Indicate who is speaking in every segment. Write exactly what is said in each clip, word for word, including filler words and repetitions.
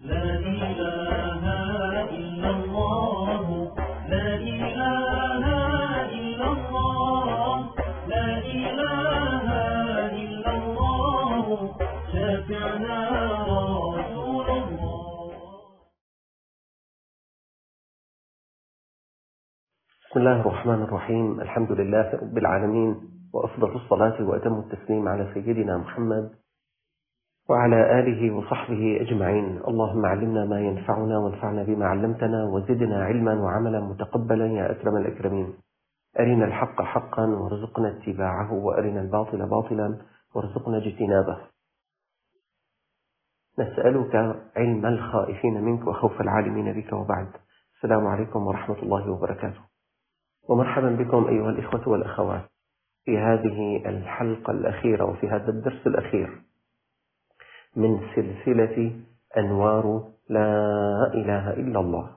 Speaker 1: لا إله إلا الله لا إله إلا الله لا إله إلا الله شافعنا رسول الله.
Speaker 2: بسم الله الرحمن الرحيم. الحمد لله رب العالمين، وأفضل الصلاة وأتم التسليم على سيدنا محمد وعلى آله وصحبه أجمعين. اللهم علمنا ما ينفعنا وانفعنا بما علمتنا وزدنا علما وعملا متقبلا يا أكرم الأكرمين. أرنا الحق حقا وارزقنا اتباعه، وأرنا الباطل باطلا وارزقنا اجتنابه. نسألك علم الخائفين منك وخوف العالمين بك، وبعد. السلام عليكم ورحمة الله وبركاته، ومرحبا بكم أيها الإخوة والأخوات في هذه الحلقة الأخيرة وفي هذا الدرس الأخير من سلسلة أنوار لا إله إلا الله.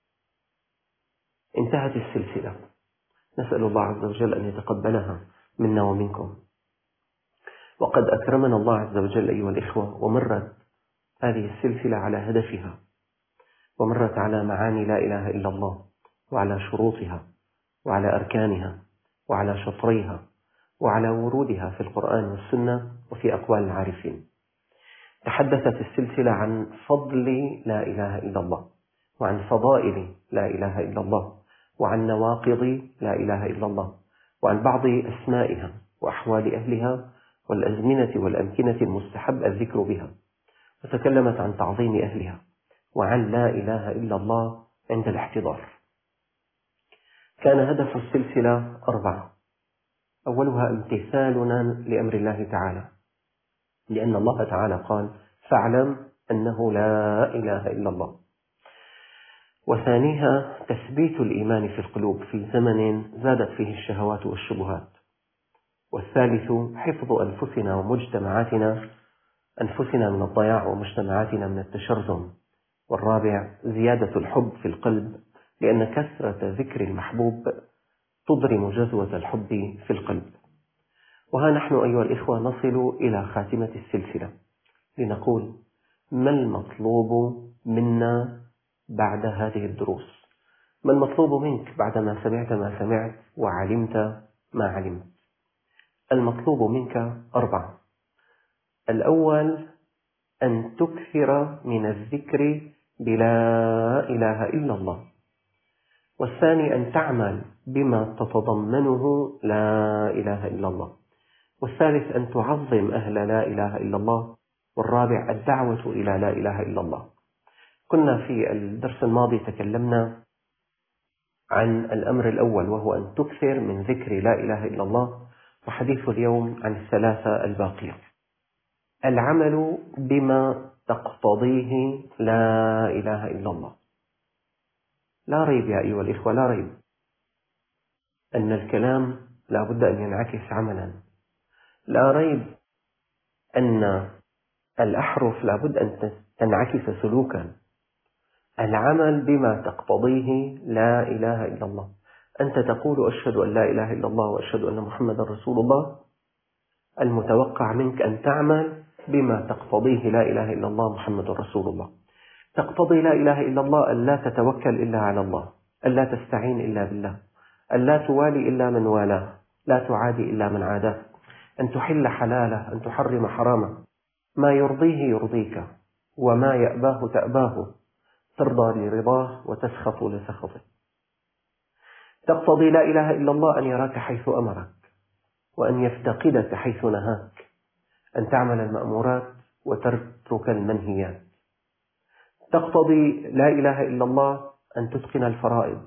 Speaker 2: انتهت السلسلة، نسأل الله عز وجل أن يتقبلها منا ومنكم. وقد أكرمنا الله عز وجل أيها الإخوة، ومرت هذه السلسلة على هدفها، ومرت على معاني لا إله إلا الله، وعلى شروطها، وعلى أركانها، وعلى شطريها، وعلى ورودها في القرآن والسنة وفي أقوال العارفين. تحدثت السلسلة عن فضل لا إله إلا الله، وعن فضائل لا إله إلا الله، وعن نواقض لا إله إلا الله، وعن بعض أسمائها وأحوال أهلها والأزمنة والأمكنة المستحب الذكر بها، وتكلمت عن تعظيم أهلها، وعن لا إله إلا الله عند الاحتضار. كان هدف السلسلة أربعة. أولها امتثالنا لأمر الله تعالى، لأن الله تعالى قال: فاعلم أنه لا إله إلا الله. وثانيها تثبيت الإيمان في القلوب في زمن زادت فيه الشهوات والشبهات. والثالث حفظ أنفسنا ومجتمعاتنا أنفسنا من الضياع ومجتمعاتنا من التشرذم. والرابع زيادة الحب في القلب، لأن كثرة ذكر المحبوب تضرم جذوة الحب في القلب. وها نحن أيها الإخوة نصل إلى خاتمة السلسلة لنقول: ما المطلوب منا بعد هذه الدروس؟ ما المطلوب منك بعدما سمعت ما سمعت وعلمت ما علمت؟ المطلوب منك أربعة. الأول أن تكثر من الذكر بلا إله إلا الله. والثاني أن تعمل بما تتضمنه لا إله إلا الله. والثالث أن تعظم أهل لا إله إلا الله. والرابع الدعوة إلى لا إله إلا الله. كنا في الدرس الماضي تكلمنا عن الأمر الأول، وهو أن تكثر من ذكر لا إله إلا الله. وحديث اليوم عن الثلاثة الباقية: العمل بما تقتضيه لا إله إلا الله. لا ريب يا أيها الإخوة، لا ريب أن الكلام لا بد أن ينعكس عملا. لا ريب أن الأحرف لا بد أن تنعكس سلوكا. العمل بما تقتضيه لا إله إلا الله. أنت تقول: أشهد أن لا إله إلا الله وأشهد أن محمدا رسول الله. المتوقع منك أن تعمل بما تقتضيه لا إله إلا الله محمد رسول الله. تقتضي لا إله إلا الله أن لا تتوكل إلا على الله، أن لا تستعين إلا بالله، أن لا توالي إلا من والاه، لا تعادي إلا من عاداه، أن تحل حلاله، أن تحرم حرامه. ما يرضيه يرضيك، وما يأباه تأباه، ترضى لرضاه وتسخط لسخطه. تقتضي لا إله إلا الله أن يراك حيث أمرك، وأن يفتقدك حيث نهاك، أن تعمل المأمورات وتترك المنهيات. تقتضي لا إله إلا الله أن تتقن الفرائض،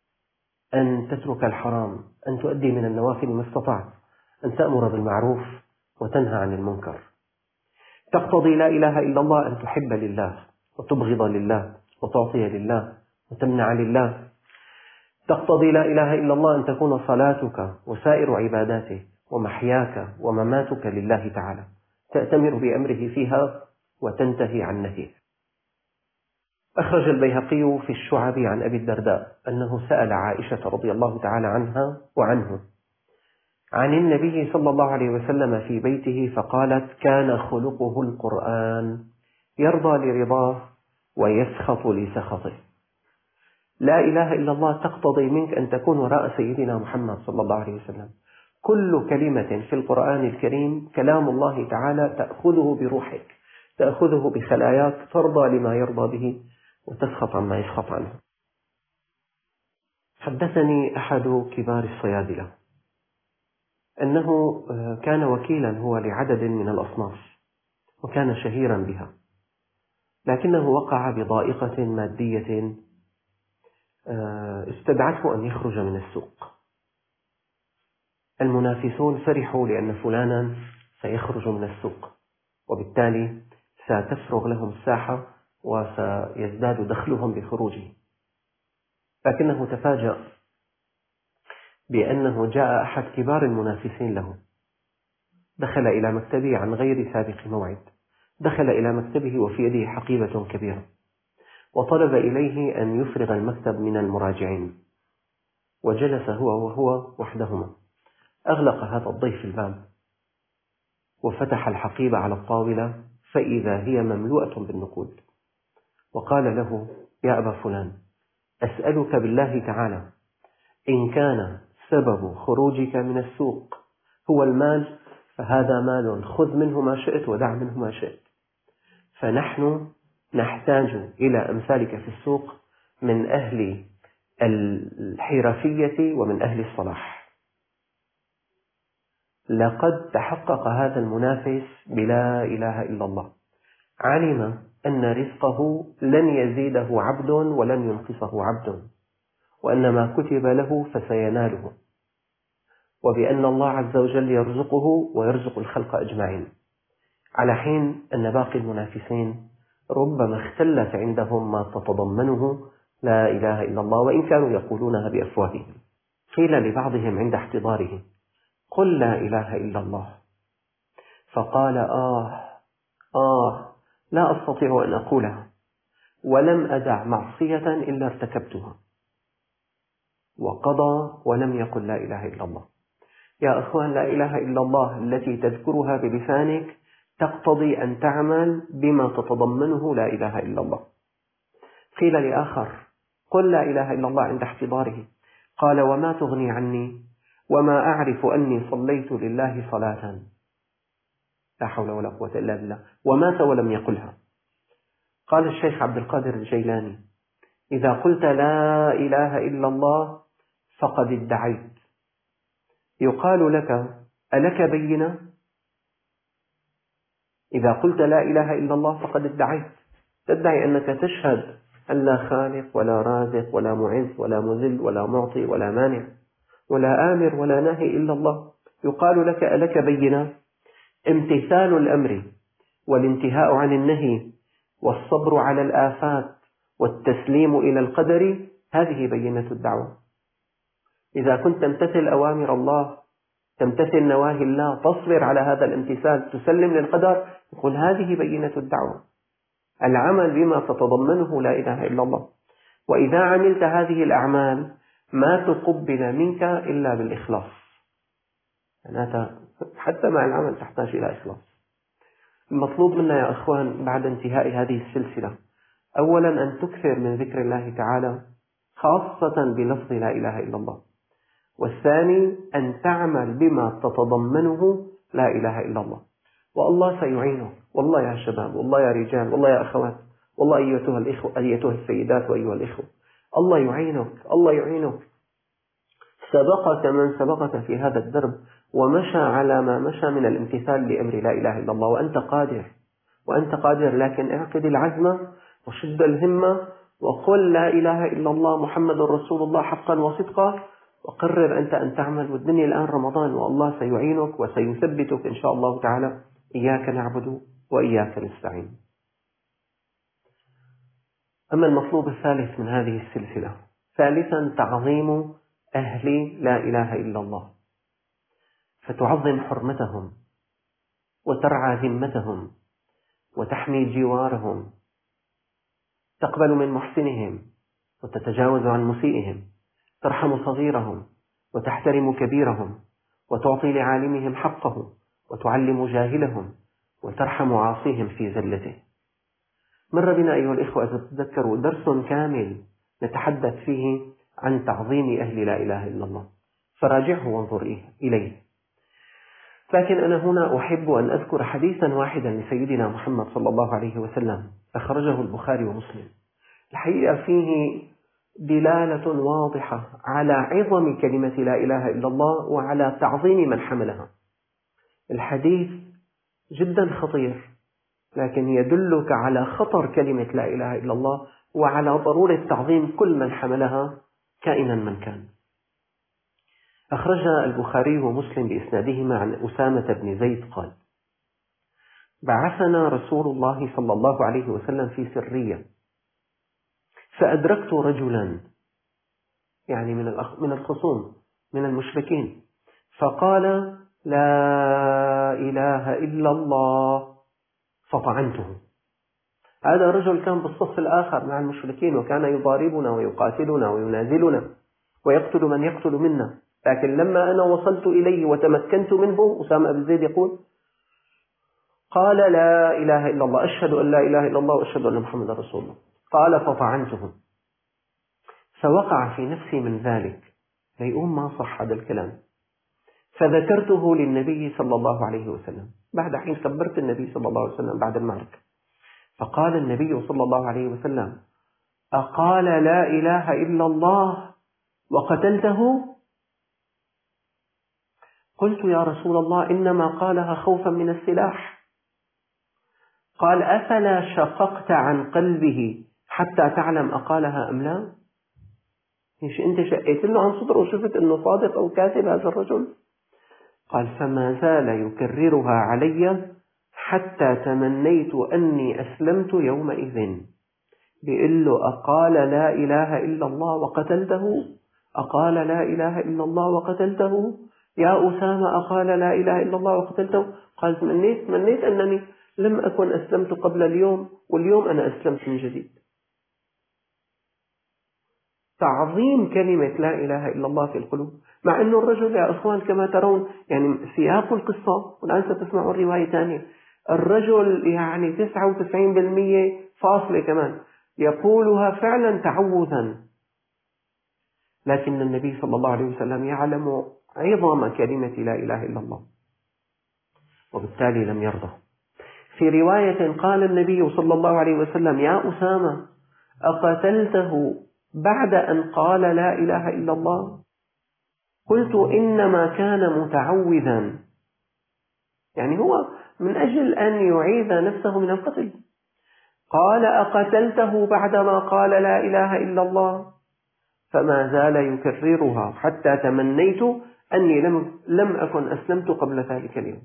Speaker 2: أن تترك الحرام، أن تؤدي من النوافل ما استطعت، أن تأمر بالمعروف وتنهى عن المنكر. تقتضي لا إله إلا الله أن تحب لله وتبغض لله وتعطي لله وتمنع لله. تقتضي لا إله إلا الله أن تكون صلاتك وسائر عباداتك ومحياك ومماتك لله تعالى، تأتمر بأمره فيها وتنتهي عن نهيه. أخرج البيهقي في الشعب عن أبي الدرداء أنه سأل عائشة رضي الله تعالى عنها وعنه عن النبي صلى الله عليه وسلم في بيته، فقالت: كان خلقه القرآن، يرضى لرضاه ويسخط لسخطه. لا إله إلا الله تقتضي منك أن تكون وراء سيدنا محمد صلى الله عليه وسلم. كل كلمة في القرآن الكريم كلام الله تعالى تأخذه بروحك، تأخذه بخلاياك، ترضى لما يرضى به وتسخط عما يسخط عنه. حدثني أحد كبار الصيادلة أنه كان وكيلا هو لعدد من الأصناف وكان شهيرا بها، لكنه وقع بضائقة مادية استدعته أن يخرج من السوق. المنافسون فرحوا لأن فلانا سيخرج من السوق، وبالتالي ستفرغ لهم الساحة وسيزداد دخلهم بخروجه، لكنه تفاجأ بأنه جاء أحد كبار المنافسين له، دخل إلى مكتبه عن غير سابق موعد، دخل إلى مكتبه وفي يده حقيبة كبيرة، وطلب إليه أن يفرغ المكتب من المراجعين، وجلس هو وهو وحدهما. أغلق هذا الضيف الباب وفتح الحقيبة على الطاولة فإذا هي مملوءة بالنقود، وقال له: يا أبا فلان، أسألك بالله تعالى إن كان سبب خروجك من السوق هو المال فهذا مال، خذ منه ما شئت ودع منه ما شئت، فنحن نحتاج إلى أمثالك في السوق من أهل الحرفية ومن أهل الصلاح. لقد تحقق هذا المنافس بلا إله إلا الله، علم أن رزقه لن يزيده عبد ولن ينقصه عبد، وأن ما كتب له فسيناله، وبأن الله عز وجل يرزقه ويرزق الخلق أجمعين، على حين أن باقي المنافسين ربما اختلت عندهم ما تتضمنه لا إله إلا الله، وإن كانوا يقولونها بأفواههم. قيل لبعضهم عند احتضاره: قل لا إله إلا الله، فقال: آه آه لا أستطيع أن أقولها، ولم أدع معصية إلا ارتكبتها، وقضى ولم يقل لا إله إلا الله. يا أخوان، لا إله إلا الله التي تذكرها بلسانك تقتضي أن تعمل بما تتضمنه لا إله إلا الله. قيل لآخر: قل لا إله إلا الله عند احتضاره، قال: وما تغني عني وما أعرف أني صليت لله صلاة، لا حول ولا قوة إلا بالله، ومات ولم يقلها. قال الشيخ عبد القادر الجيلاني: إذا قلت لا إله إلا الله فقد ادعيت، يقال لك: ألك بينة؟ إذا قلت لا إله إلا الله فقد ادعيت، تدعي أنك تشهد أن لا خالق ولا رازق ولا معز ولا مذل ولا معطي ولا مانع ولا آمر ولا ناهي إلا الله، يقال لك: ألك بينة؟ امتثال الأمر والانتهاء عن النهي والصبر على الآفات والتسليم إلى القدر، هذه بينة الدعوة. إذا كنت تمتثل أوامر الله، تمتثل نواهي الله، تصبر على هذا الامتثال، تسلم للقدر، يقول هذه بينة الدعوة، العمل بما تتضمنه لا إله إلا الله. وإذا عملت هذه الأعمال ما تقبل منك إلا بالإخلاص، يعني حتى مع العمل تحتاج إلى إخلاص. المطلوب منا يا أخوان بعد انتهاء هذه السلسلة أولا أن تكثر من ذكر الله تعالى خاصة بلفظ لا إله إلا الله، والثاني أن تعمل بما تتضمنه لا إله إلا الله، والله سيعينك. والله يا شباب، والله يا رجال، والله يا أخوات، والله أيتها الإخوة، أيتها السيدات وأيها الإخوة، الله يعينك، الله يعينك. سبقك من سبقك في هذا الدرب ومشى على ما مشى من الامتثال لأمر لا إله إلا الله، وأنت قادر، وأنت قادر، لكن اعقد العزم وشد الهمة وقل لا إله إلا الله محمد رسول الله حقا وصدقا، وقرر أنت أن تعمل. والدنيا الآن رمضان، والله سيعينك وسيثبتك إن شاء الله تعالى. إياك نعبد وإياك نستعين. أما المطلوب الثالث من هذه السلسلة، ثالثا تعظيم أهل لا إله إلا الله، فتعظم حرمتهم وترعى ذمتهم وتحمي جوارهم، تقبل من محسنهم وتتجاوز عن مسيئهم، ترحم صغيرهم وتحترم كبيرهم، وتعطي لعالمهم حقه وتعلم جاهلهم، وترحم عاصيهم في زلته. مر بنا أيها الإخوة إذا تتذكروا درس كامل نتحدث فيه عن تعظيم أهل لا إله إلا الله، فراجعه وانظر إليه. لكن أنا هنا أحب أن أذكر حديثا واحدا لسيدنا محمد صلى الله عليه وسلم أخرجه البخاري ومسلم، الحقيقة فيه دلالة واضحة على عظم كلمة لا إله إلا الله وعلى تعظيم من حملها. الحديث جدا خطير، لكن يدلك على خطر كلمة لا إله إلا الله وعلى ضرورة تعظيم كل من حملها كائنا من كان. أخرج البخاري ومسلم بإسنادهما عن أسامة بن زيد قال: بعثنا رسول الله صلى الله عليه وسلم في سرية، فأدركت رجلا يعني من من الخصوم من المشركين، فقال: لا إله إلا الله، فطعنته. هذا الرجل كان بالصف الآخر مع المشركين، وكان يضاربنا ويقاتلنا وينازلنا ويقتل من يقتل منا، لكن لما أنا وصلت إليه وتمكنت منه، أسامة بن زيد يقول: قال: لا إله إلا الله، أشهد أن لا إله إلا الله وأشهد أن محمد رسول الله. قال: فطعنته. فوقع في نفسي من ذلك ليقوم ما صح هذا الكلام، فذكرته للنبي صلى الله عليه وسلم. بعد حين كبرت النبي صلى الله عليه وسلم بعد المعركة، فقال النبي صلى الله عليه وسلم: أقال لا إله إلا الله وقتلته؟ قلت: يا رسول الله، إنما قالها خوفا من السلاح. قال: أفلا شققت عن قلبه حتى تعلم أقالها أم لا؟ إيش أنت شقيت له عن صدره وشفت أنه صادق أو كاذب هذا الرجل؟ قال: فما زال يكررها علي حتى تمنيت أني أسلمت يومئذ. بيقول له: أقال لا إله إلا الله وقتلته؟ أقال لا إله إلا الله وقتلته؟ يا أسامة، أقال لا إله إلا الله وقتلته؟ قال: تمنيت تمنيت أنني لم أكن أسلمت قبل اليوم، واليوم أنا أسلمت من جديد. تعظيم كلمة لا إله إلا الله في القلوب، مع أن الرجل يا أخوان كما ترون يعني سياق القصة، والآن ستسمعوا الرواية ثانية، الرجل يعني تسعة وتسعين بالمئة فاصلة كمان يقولها فعلا تعوذا، لكن النبي صلى الله عليه وسلم يعلم عظم كلمة لا إله إلا الله، وبالتالي لم يرضى. في رواية قال النبي صلى الله عليه وسلم: يا أسامة، أقتلته بعد أن قال لا إله إلا الله؟ قلت: إنما كان متعوذا، يعني هو من أجل أن يعيذ نفسه من القتل. قال: أقتلته بعدما قال لا إله إلا الله؟ فما زال يكررها حتى تمنيت أني لم, لم أكن أسلمت قبل ذلك اليوم.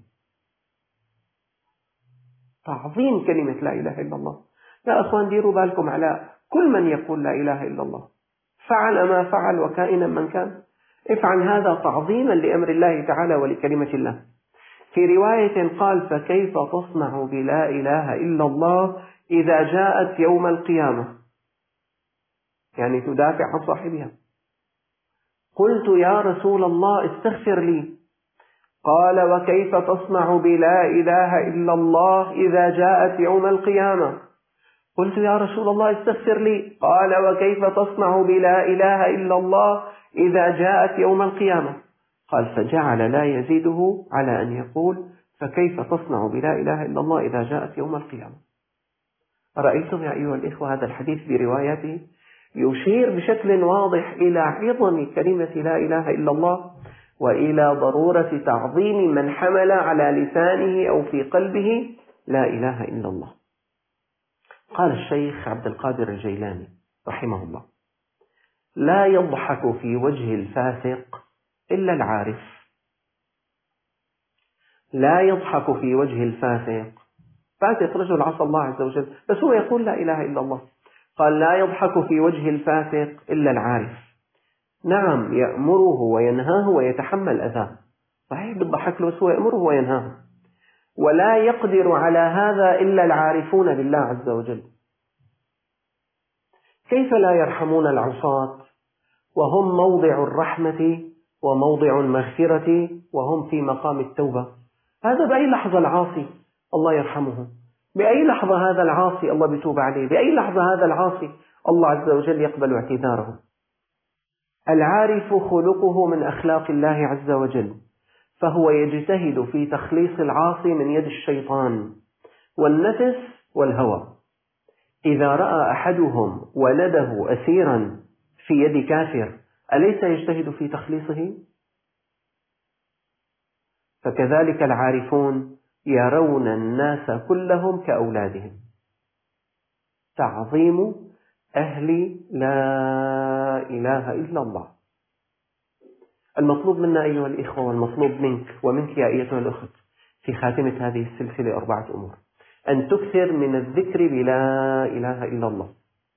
Speaker 2: تعظيم كلمة لا إله إلا الله. يا أخوان، ديروا بالكم على كل من يقول لا إله إلا الله، فعل ما فعل وكائنا من كان، افعل هذا تعظيما لأمر الله تعالى ولكلمة الله. في رواية قال: فكيف تصنع بلا إله إلا الله إذا جاءت يوم القيامة؟ يعني تدافع عن صاحبها. قلت: يا رسول الله، استغفر لي. قال: وكيف تصنع بلا إله إلا الله إذا جاءت يوم القيامة؟ قلت: يا رسول الله، استغفر لي. قال: وكيف تصنع بلا إله إلا الله إذا جاءت يوم القيامة؟ قال: فجعل لا يزيده على أن يقول: فكيف تصنع بلا إله إلا الله إذا جاءت يوم القيامة؟ رأيتم يا أيها الإخوة هذا الحديث بروايته يشير بشكل واضح إلى عظم كلمة لا إله إلا الله، وإلى ضرورة تعظيم من حمل على لسانه أو في قلبه لا إله إلا الله. قال الشيخ عبد القادر الجيلاني رحمه الله: لا يضحك في وجه الفاسق إلا العارف. لا يضحك في وجه الفاسق، فاسق رجل عصى الله عز وجل بس هو يقول لا إله إلا الله. قال: لا يضحك في وجه الفاسق إلا العارف. نعم، يأمره وينهاه ويتحمل أذاه، صحيح بالضحك له بس هو يأمره وينهاه. ولا يقدر على هذا إلا العارفون بالله عز وجل. كيف لا يرحمون العصاة وهم موضع الرحمة وموضع المغفرة وهم في مقام التوبة؟ هذا بأي لحظة العاصي الله يرحمه، بأي لحظة هذا العاصي الله بيتوب عليه، بأي لحظة هذا العاصي الله عز وجل يقبل اعتذاره. العارف خلقه من أخلاق الله عز وجل، فهو يجتهد في تخليص العاصي من يد الشيطان والنفس والهوى. إذا رأى أحدهم ولده أسيرا في يد كافر أليس يجتهد في تخليصه؟ فكذلك العارفون يرون الناس كلهم كأولادهم. تعظيم أهل لا إله إلا الله. المطلوب منا أيها الإخوة والمطلوب منك ومنك يا أيتها الأخت في خاتمة هذه السلسلة أربعة أمور: أن تكثر من الذكر بلا إله إلا الله،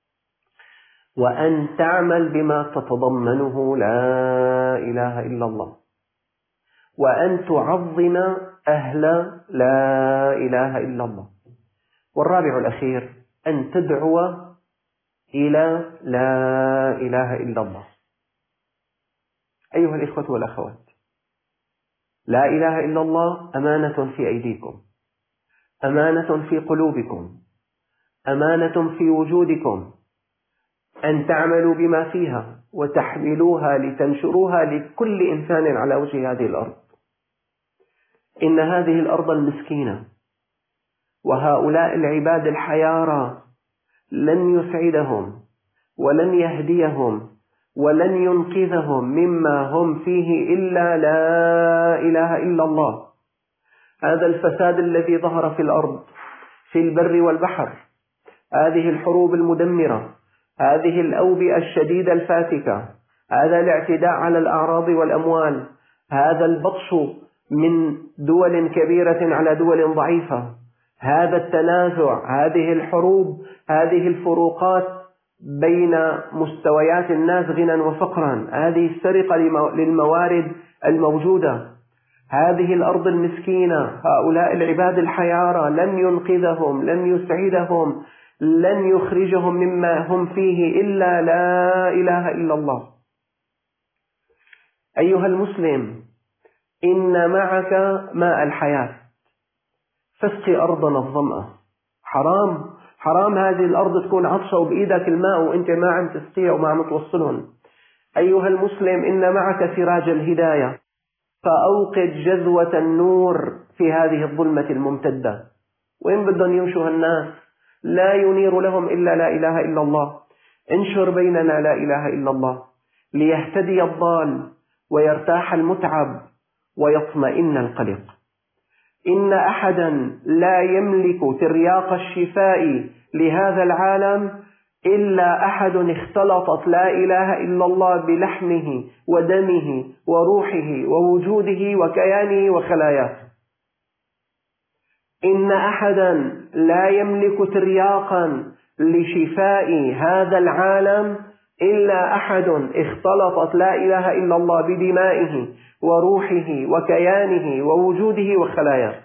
Speaker 2: وأن تعمل بما تتضمنه لا إله إلا الله، وأن تعظم أهل لا إله إلا الله، والرابع الأخير أن تدعو إلى لا إله إلا الله. أيها الإخوة والأخوات، لا إله إلا الله أمانة في أيديكم، أمانة في قلوبكم، أمانة في وجودكم، أن تعملوا بما فيها وتحملوها لتنشروها لكل إنسان على وجه هذه الأرض. إن هذه الأرض المسكينة وهؤلاء العباد الحيارى لن يسعدهم ولن يهديهم ولن ينقذهم مما هم فيه إلا لا إله إلا الله. هذا الفساد الذي ظهر في الأرض في البر والبحر، هذه الحروب المدمرة، هذه الأوبئة الشديدة الفاتكة، هذا الاعتداء على الأعراض والأموال، هذا البطش من دول كبيرة على دول ضعيفة، هذا التنازع، هذه الحروب، هذه الفروقات بين مستويات الناس غنى وفقرا، هذه السرقة للموارد الموجودة، هذه الأرض المسكينة، هؤلاء العباد الحيارى لن ينقذهم، لن يسعدهم، لن يخرجهم مما هم فيه إلا لا إله إلا الله. أيها المسلم، إن معك ماء الحياة، فاسقي أرضنا الظمأ. حرام حرام هذه الأرض تكون عطشة وبإيدك الماء وإنت ما عم تسقيها وما عم توصلهم. أيها المسلم، إن معك سراج الهداية، فأوقد جذوة النور في هذه الظلمة الممتدة. وين بدهم يمشوا الناس؟ لا ينير لهم إلا لا إله إلا الله. انشر بيننا لا إله إلا الله ليهتدي الضال ويرتاح المتعب ويطمئن القلق. إن أحدا لا يملك ترياق الشفاء لهذا العالم إلا أحد اختلطت لا إله إلا الله بلحمه ودمه وروحه ووجوده وكيانه وخلاياه. إن أحدا لا يملك ترياقا لشفاء هذا العالم إلا أحد اختلطت لا إله إلا الله بدمائه وروحه وكيانه ووجوده وخلاياه.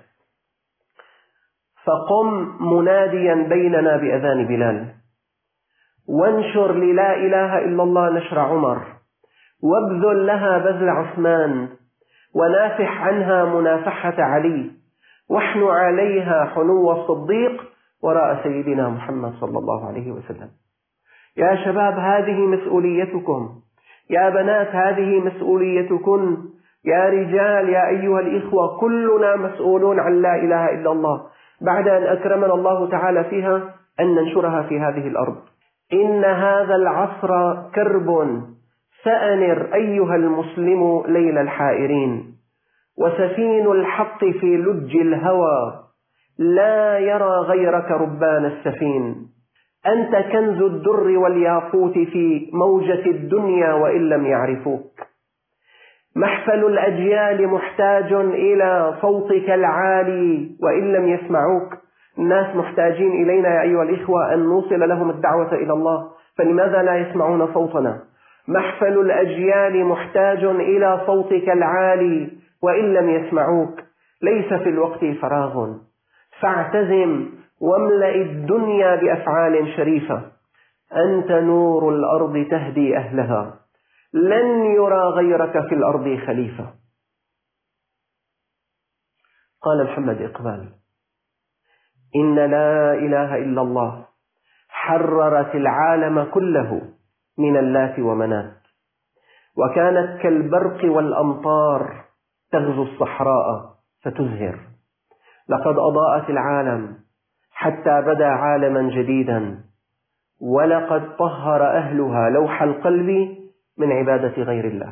Speaker 2: فقم مناديا بيننا بأذان بلال، وانشر للا إله إلا الله نشر عمر، وابذل لها بذل عثمان، ونافح عنها منافحة علي، واحن عليها حنو الصديق وراء سيدنا محمد صلى الله عليه وسلم. يا شباب، هذه مسؤوليتكم. يا بنات، هذه مسؤوليتكن. يا رجال، يا أيها الإخوة، كلنا مسؤولون عن لا إله إلا الله بعد أن أكرمنا الله تعالى فيها أن ننشرها في هذه الأرض. إن هذا العصر كرب، فأنر أيها المسلم ليل الحائرين، وسفين الحق في لج الهوى، لا يرى غيرك ربان السفين. أنت كنز الدر والياقوت في موجة الدنيا وإن لم يعرفوك. محفل الأجيال محتاج إلى صوتك العالي وإن لم يسمعوك. الناس محتاجين إلينا يا أيها الإخوة أن نوصل لهم الدعوة إلى الله، فلماذا لا يسمعون صوتنا؟ محفل الأجيال محتاج إلى صوتك العالي وإن لم يسمعوك. ليس في الوقت فراغ، فاعتزم واملأ الدنيا بأفعال شريفة. أنت نور الأرض تهدي أهلها، لن يرى غيرك في الأرض خليفة. قال محمد إقبال: إن لا إله إلا الله حررت العالم كله من اللات ومنات، وكانت كالبرق والأمطار تغزو الصحراء فتزهر. لقد أضاءت العالم حتى بدا عالما جديدا، ولقد طهر أهلها لوح القلب من عبادة غير الله.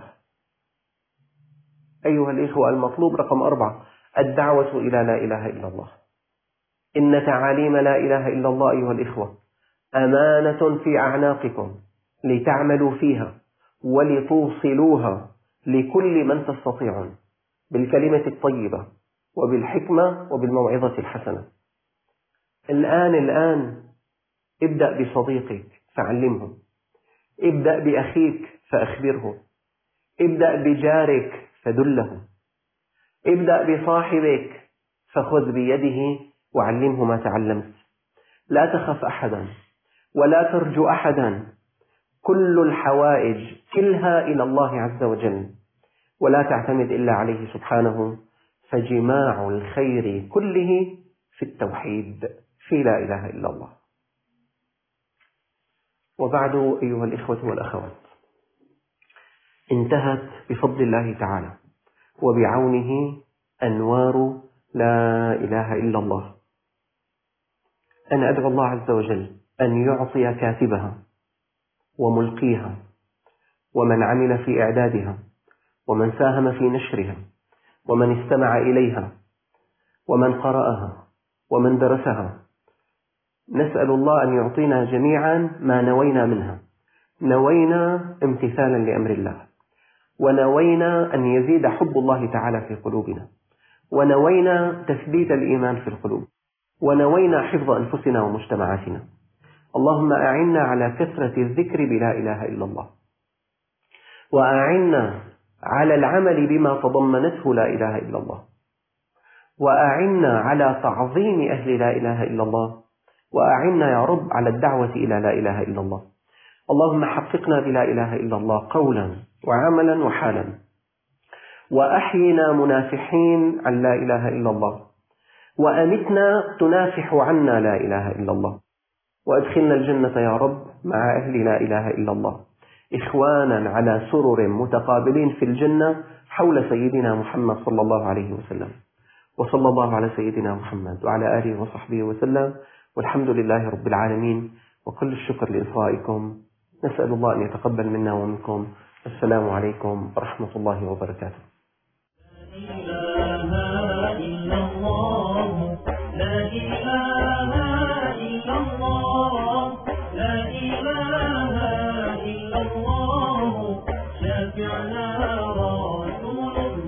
Speaker 2: أيها الإخوة، المطلوب رقم أربعة الدعوة إلى لا إله إلا الله. إن تعاليم لا إله إلا الله أيها الإخوة أمانة في أعناقكم لتعملوا فيها ولتوصلوها لكل من تستطيعون بالكلمة الطيبة وبالحكمة وبالموعظة الحسنة. الآن الآن ابدأ بصديقك فعلمه، ابدأ بأخيك فأخبره، ابدأ بجارك فدله، ابدأ بصاحبك فخذ بيده وعلمه ما تعلمت. لا تخف أحدا ولا ترجو أحدا، كل الحوائج كلها إلى الله عز وجل، ولا تعتمد إلا عليه سبحانه، فجماع الخير كله في التوحيد، في لا إله إلا الله. وبعد أيها الإخوة والأخوات، انتهت بفضل الله تعالى وبعونه أنوار لا إله إلا الله. أنا أدعو الله عز وجل أن يعطي كاتبها وملقيها ومن عمل في إعدادها ومن ساهم في نشرها ومن استمع إليها ومن قرأها ومن درسها، نسأل الله أن يعطينا جميعا ما نوينا منها. نوينا امتثالا لأمر الله، ونوينا أن يزيد حب الله تعالى في قلوبنا، ونوينا تثبيت الإيمان في القلوب، ونوينا حفظ أنفسنا ومجتمعاتنا. اللهم أعنا على كثرة الذكر بلا إله إلا الله، وأعنا على العمل بما تضمنته لا إله إلا الله، وأعنا على تعظيم أهل لا إله إلا الله، وأعنا يا رب على الدعوة إلى لا إله إلا الله. اللهم حققنا بلا إله إلا الله قولا وعملا وحالا، وأحينا منافحين عن لا إله إلا الله، وأمتنا تنافح عنا لا إله إلا الله، وأدخلنا الجنة يا رب مع أهل لا إله إلا الله، إخوانا على سرر متقابلين في الجنة حول سيدنا محمد صلى الله عليه وسلم. وصلى الله على سيدنا محمد وعلى آله وصحبه وسلم، والحمد لله رب العالمين، وكل الشكر لإصغائكم. نسأل الله أن يتقبل منا ومنكم. السلام عليكم ورحمة الله وبركاته.
Speaker 1: شفعنا رسول الله.